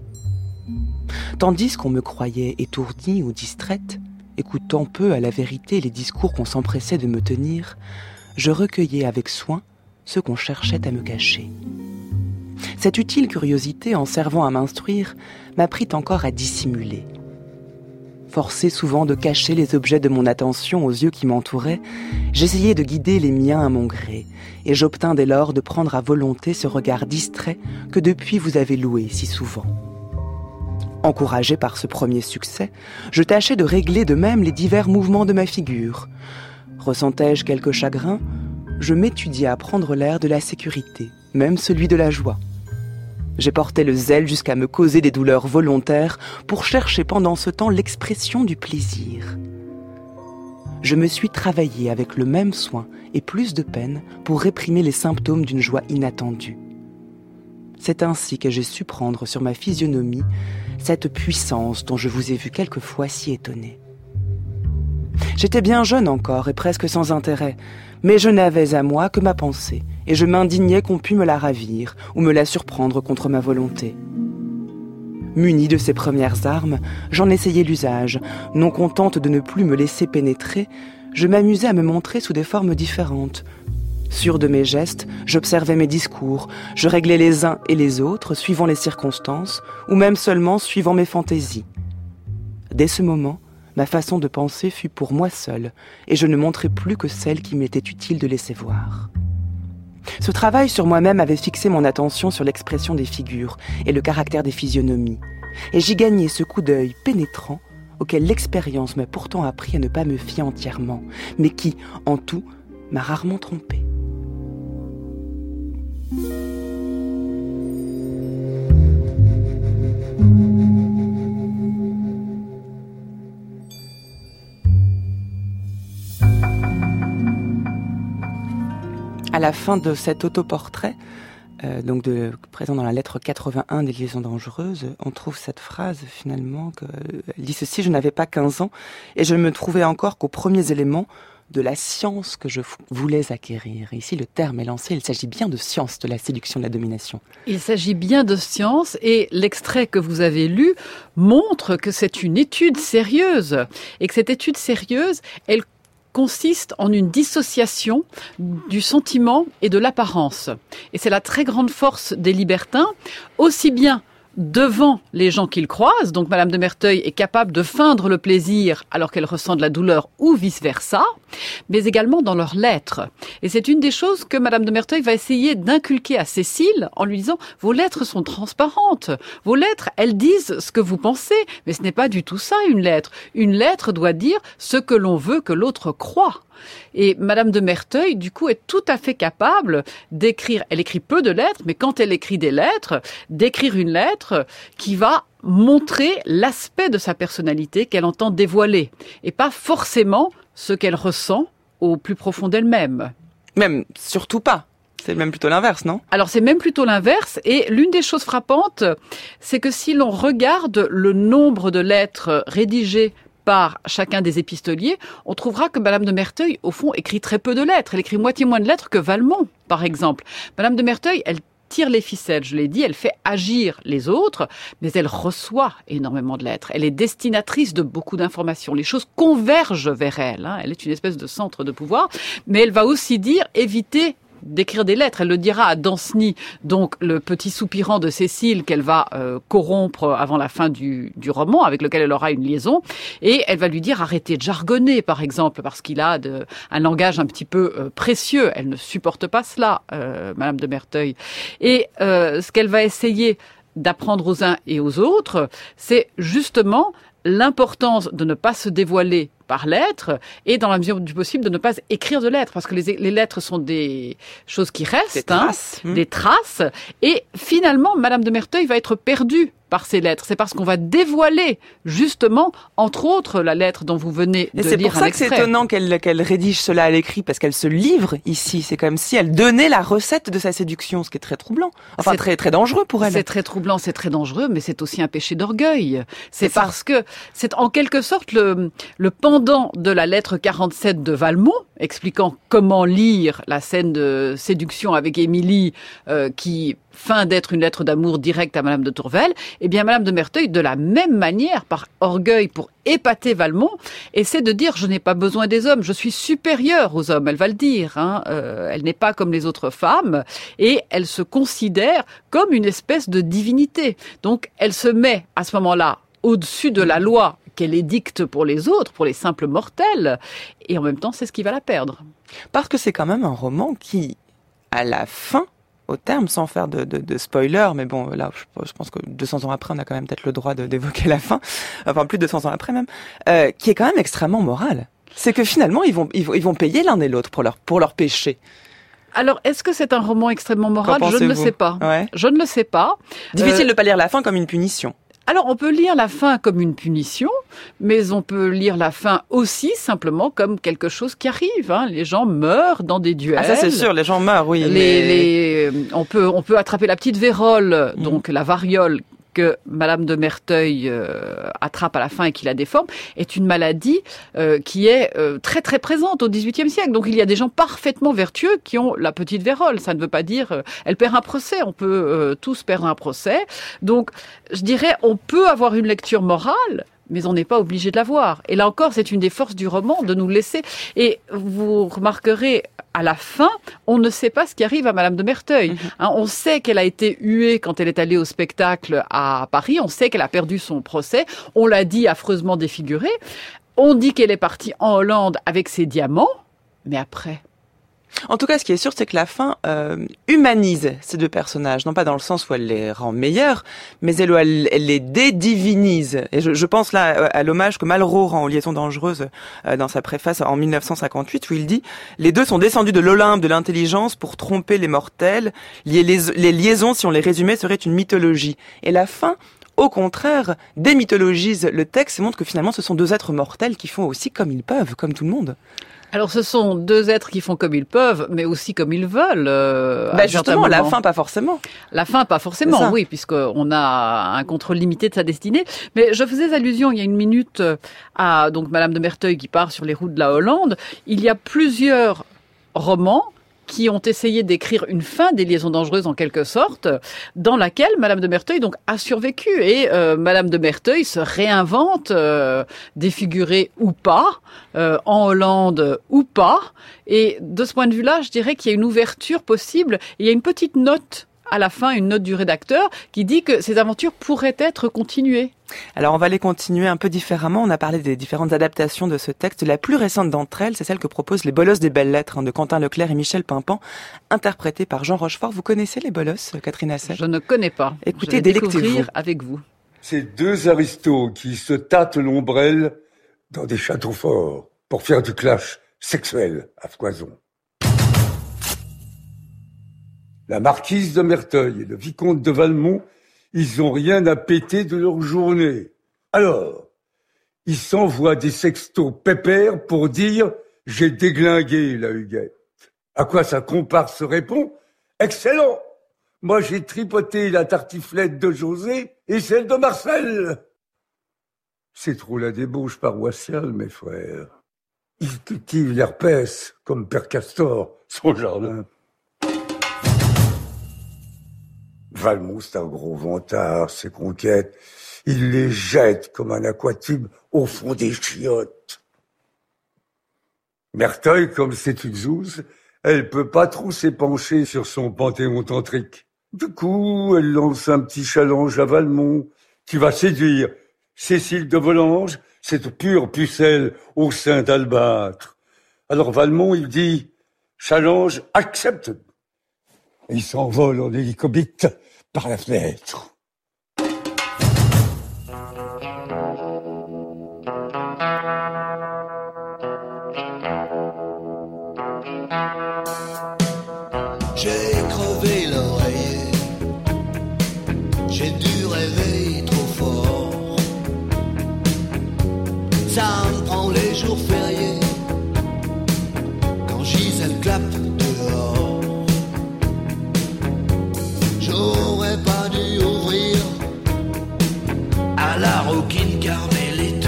Tandis qu'on me croyait étourdie ou distraite, écoutant peu à la vérité les discours qu'on s'empressait de me tenir, je recueillais avec soin ce qu'on cherchait à me cacher. Cette utile curiosité, en servant à m'instruire, m'apprit encore à dissimuler. Forcé souvent de cacher les objets de mon attention aux yeux qui m'entouraient, j'essayais de guider les miens à mon gré, et j'obtins dès lors de prendre à volonté ce regard distrait que depuis vous avez loué si souvent. Encouragé par ce premier succès, je tâchais de régler de même les divers mouvements de ma figure. Ressentais-je quelque chagrin ? Je m'étudiais à prendre l'air de la sécurité, même celui de la joie. J'ai porté le zèle jusqu'à me causer des douleurs volontaires pour chercher pendant ce temps l'expression du plaisir. Je me suis travaillé avec le même soin et plus de peine pour réprimer les symptômes d'une joie inattendue. C'est ainsi que j'ai su prendre sur ma physionomie cette puissance dont je vous ai vu quelquefois si étonné. J'étais bien jeune encore et presque sans intérêt, mais je n'avais à moi que ma pensée, et je m'indignais qu'on pût me la ravir ou me la surprendre contre ma volonté. Munie de ces premières armes, j'en essayai l'usage. Non contente de ne plus me laisser pénétrer, je m'amusais à me montrer sous des formes différentes. Sûre de mes gestes, j'observais mes discours, je réglais les uns et les autres suivant les circonstances, ou même seulement suivant mes fantaisies. Dès ce moment, ma façon de penser fut pour moi seule, et je ne montrai plus que celle qui m'était utile de laisser voir. Ce travail sur moi-même avait fixé mon attention sur l'expression des figures et le caractère des physionomies, et j'y gagnai ce coup d'œil pénétrant auquel l'expérience m'a pourtant appris à ne pas me fier entièrement, mais qui, en tout, m'a rarement trompée. À la fin de cet autoportrait, euh, donc de, présent dans la lettre quatre-vingt-un des Liaisons dangereuses, on trouve cette phrase finalement, que, elle dit ceci: je n'avais pas quinze ans et je ne me trouvais encore qu'aux premiers éléments de la science que je voulais acquérir. Et ici, le terme est lancé, il s'agit bien de science, de la séduction, de la domination. Il s'agit bien de science, et l'extrait que vous avez lu montre que c'est une étude sérieuse, et que cette étude sérieuse, elle consiste en une dissociation du sentiment et de l'apparence. Et c'est la très grande force des libertins, aussi bien devant les gens qu'ils croisent, donc Madame de Merteuil est capable de feindre le plaisir alors qu'elle ressent de la douleur ou vice-versa, mais également dans leurs lettres. Et c'est une des choses que Madame de Merteuil va essayer d'inculquer à Cécile en lui disant « Vos lettres sont transparentes, vos lettres, elles disent ce que vous pensez, mais ce n'est pas du tout ça une lettre. Une lettre doit dire ce que l'on veut que l'autre croie. » Et Madame de Merteuil, du coup, est tout à fait capable d'écrire, elle écrit peu de lettres, mais quand elle écrit des lettres, d'écrire une lettre qui va montrer l'aspect de sa personnalité qu'elle entend dévoiler, et pas forcément ce qu'elle ressent au plus profond d'elle-même. Même, surtout pas. C'est même plutôt l'inverse, non? Alors c'est même plutôt l'inverse, et l'une des choses frappantes, c'est que si l'on regarde le nombre de lettres rédigées par chacun des épistoliers, on trouvera que Madame de Merteuil, au fond, écrit très peu de lettres. Elle écrit moitié moins de lettres que Valmont, par exemple. Madame de Merteuil, elle tire les ficelles, je l'ai dit, elle fait agir les autres, mais elle reçoit énormément de lettres. Elle est destinatrice de beaucoup d'informations. Les choses convergent vers elle. Hein. Elle est une espèce de centre de pouvoir, mais elle va aussi dire éviter d'écrire des lettres. Elle le dira à Danceny, donc le petit soupirant de Cécile qu'elle va euh, corrompre avant la fin du, du roman, avec lequel elle aura une liaison, et elle va lui dire arrêtez de jargonner, par exemple, parce qu'il a de, un langage un petit peu euh, précieux. Elle ne supporte pas cela, euh, Madame de Merteuil. Et euh, ce qu'elle va essayer d'apprendre aux uns et aux autres, c'est justement l'importance de ne pas se dévoiler par lettres et dans la mesure du possible de ne pas écrire de lettres parce que les, les lettres sont des choses qui restent, des traces, hein, mmh. des traces et finalement Madame de Merteuil va être perdue par ces lettres. C'est parce qu'on va dévoiler justement, entre autres, la lettre dont vous venez de lire un extrait. Et c'est pour ça que c'est étonnant qu'elle, qu'elle rédige cela à l'écrit, parce qu'elle se livre ici. C'est comme si elle donnait la recette de sa séduction, ce qui est très troublant. Enfin, c'est très, très dangereux pour elle. C'est très troublant, c'est très dangereux, mais c'est aussi un péché d'orgueil. C'est, c'est parce que c'est en quelque sorte le, le pendant de la lettre quarante-sept de Valmont, expliquant comment lire la scène de séduction avec Émilie, euh, qui feint d'être une lettre d'amour directe à Madame de Tourvel. Eh bien, Madame de Merteuil, de la même manière, par orgueil pour épater Valmont, essaie de dire « je n'ai pas besoin des hommes, je suis supérieure aux hommes », elle va le dire. Hein. Euh, elle n'est pas comme les autres femmes et elle se considère comme une espèce de divinité. Donc, elle se met à ce moment-là au-dessus de la loi qu'elle édicte pour les autres, pour les simples mortels, et en même temps, c'est ce qui va la perdre. Parce que c'est quand même un roman qui, à la fin, au terme, sans faire de, de, de spoiler, mais bon, là, je, je pense que deux cents ans après, on a quand même peut-être le droit de, d'évoquer la fin, enfin plus de deux cents ans après même, euh, qui est quand même extrêmement moral. C'est que finalement, ils vont, ils vont, ils vont payer l'un et l'autre pour leur, pour leur péché. Alors, est-ce que c'est un roman extrêmement moral ? Je ne le sais pas. Ouais. Je ne le sais pas. Difficile euh... de ne pas lire la fin comme une punition. Alors, on peut lire la fin comme une punition, mais on peut lire la fin aussi simplement comme quelque chose qui arrive. Hein. Les gens meurent dans des duels. Ah, ça c'est sûr, les gens meurent, oui. Les, mais... les, on peut, on peut attraper la petite vérole, mmh. donc la variole, que Madame de Merteuil euh, attrape à la fin et qui la déforme, est une maladie euh, qui est euh, très très présente au dix-huitième siècle. Donc il y a des gens parfaitement vertueux qui ont la petite vérole. Ça ne veut pas dire... Euh, elle perd un procès, on peut euh, tous perdre un procès. Donc je dirais, on peut avoir une lecture morale, mais on n'est pas obligé de l'avoir. Et là encore, c'est une des forces du roman, de nous laisser... Et vous remarquerez, à la fin, on ne sait pas ce qui arrive à Madame de Merteuil. Mmh. Hein, on sait qu'elle a été huée quand elle est allée au spectacle à Paris. On sait qu'elle a perdu son procès. On l'a dit affreusement défigurée. On dit qu'elle est partie en Hollande avec ses diamants. Mais après... En tout cas, ce qui est sûr, c'est que la fin euh, humanise ces deux personnages, non pas dans le sens où elle les rend meilleurs, mais elle, elle, elle les dédivinise. Et je, je pense là à l'hommage que Malraux rend aux Liaisons dangereuses euh, dans sa préface en mille neuf cent cinquante-huit, où il dit « Les deux sont descendus de l'Olympe de l'intelligence pour tromper les mortels. Les, les, les liaisons, si on les résumait, seraient une mythologie. » Et la fin, au contraire, démythologise le texte et montre que finalement, ce sont deux êtres mortels qui font aussi comme ils peuvent, comme tout le monde. Alors, ce sont deux êtres qui font comme ils peuvent, mais aussi comme ils veulent. Euh, bah justement, la fin, pas forcément. La fin, pas forcément, oui, puisqu'on a un contrôle limité de sa destinée. Mais je faisais allusion il y a une minute à donc Madame de Merteuil qui part sur les routes de la Hollande. Il y a plusieurs romans qui ont essayé d'écrire une fin des Liaisons dangereuses en quelque sorte, dans laquelle Madame de Merteuil donc a survécu et euh, Madame de Merteuil se réinvente, euh, défigurée ou pas, euh, en Hollande ou pas. Et de ce point de vue-là, je dirais qu'il y a une ouverture possible. Et il y a une petite note à la fin, une note du rédacteur qui dit que ces aventures pourraient être continuées. Alors on va les continuer un peu différemment. On a parlé des différentes adaptations de ce texte. La plus récente d'entre elles, c'est celle que proposent les Bolosses des belles lettres hein, de Quentin Leclerc et Michel Pimpan, interprétée par Jean Rochefort. Vous connaissez les Bolosses, Catherine Assel ? Je ne connais pas. Écoutez, délectez-vous. Avec vous. C'est deux aristos qui se tâtent l'ombrelle dans des châteaux forts pour faire du clash sexuel à foison. La marquise de Merteuil et le vicomte de Valmont, ils ont rien à péter de leur journée. Alors, ils s'envoient des sextos pépères pour dire « j'ai déglingué la Huguette ». À quoi sa comparse répond Excellent. Moi, j'ai tripoté la tartiflette de José et celle de Marcel. C'est trop la débauche paroissiale, mes frères. Ils cultivent l'herpès, comme Père Castor, son jardin. Valmont, c'est un gros vantard, ses conquêtes. Il les jette comme un aquatube au fond des chiottes. Merteuil, comme c'est une zouze, elle peut pas trop s'épancher sur son panthéon tantrique. Du coup, elle lance un petit challenge à Valmont, qui va séduire Cécile de Volanges, cette pure pucelle au sein d'albâtre. Alors Valmont, il dit « Challenge accepte ». Il s'envole en hélicobite par la fenêtre. J'ai crevé l'oreiller, j'ai dû rêver trop fort. Ça me prend les jours fériés, quand Gisèle clappe dehors. J'aurais pas dû ouvrir à la roquine carmélite.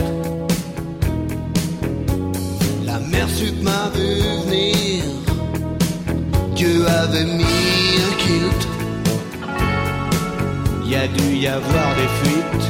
La mère sup m'a vu venir, Dieu avait mis un kilt. Y a dû y avoir des fuites.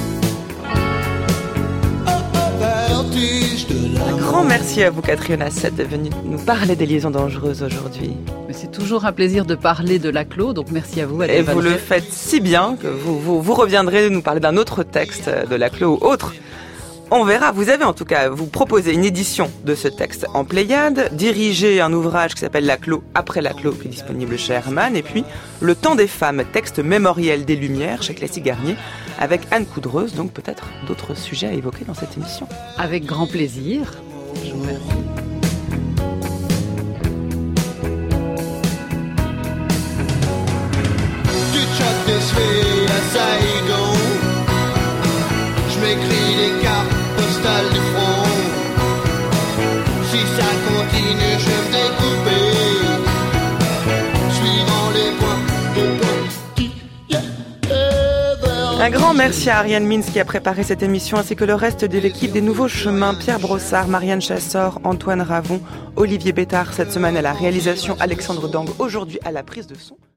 Oh, oh, vertige de la Un grand merci à vous, Catherine Hassett, d'être venue nous parler des liaisons dangereuses aujourd'hui. Mais c'est toujours un plaisir de parler de Laclos, donc merci à vous. Et vous le faites si bien que vous, vous, vous reviendrez nous parler d'un autre texte de Laclos ou autre. On verra, vous avez en tout cas, vous proposez une édition de ce texte en Pléiade, dirigez un ouvrage qui s'appelle Laclos après Laclos, qui est disponible chez Hermann, et puis Le temps des femmes, texte mémoriel des Lumières chez Classy Garnier, avec Anne Coudreuse, donc peut-être d'autres sujets à évoquer dans cette émission. Avec grand plaisir. Je vous remercie. Du Tchad des à Saigon, je m'écris des cartes postales du front. Si ça continue, je vais me découper, suivant les points de Un grand merci à Ariane Mins qui a préparé cette émission, ainsi que le reste de l'équipe des Nouveaux Chemins, Pierre Brossard, Marianne Chassor, Antoine Ravon, Olivier Bétard cette semaine à la réalisation, Alexandre Dang aujourd'hui à la prise de son.